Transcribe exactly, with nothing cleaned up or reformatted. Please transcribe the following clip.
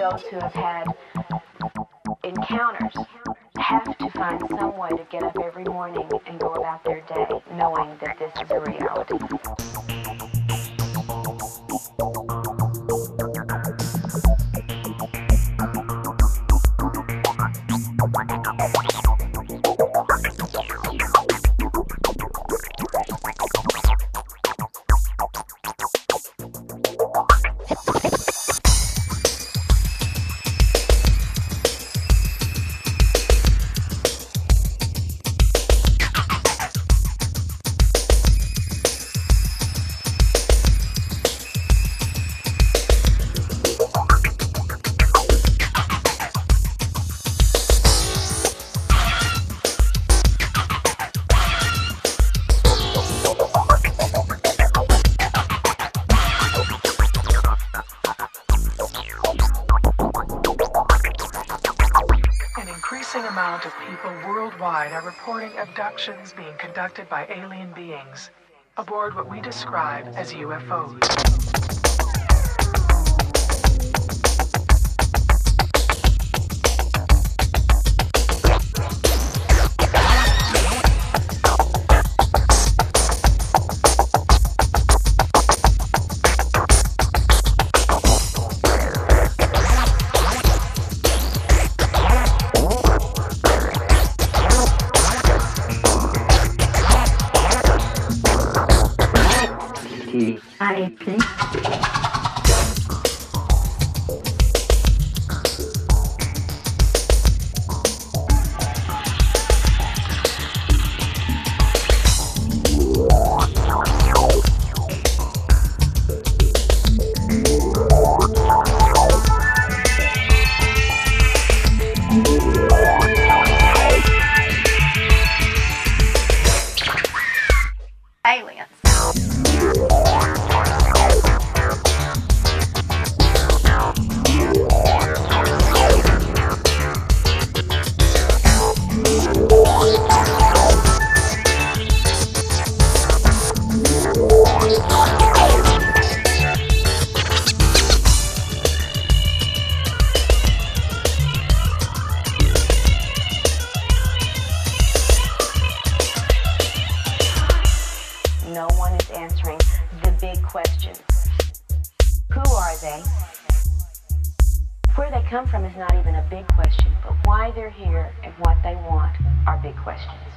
those who have had encounters have to find some way to get up every morning and go about their day knowing that this is a reality. Amount of people worldwide are reporting abductions being conducted by alien beings aboard what we describe as U F Os. I P. Aliens. No one is answering the big questions. Who are they? Where they come from is not even a big question, but why they're here and what they want are big questions.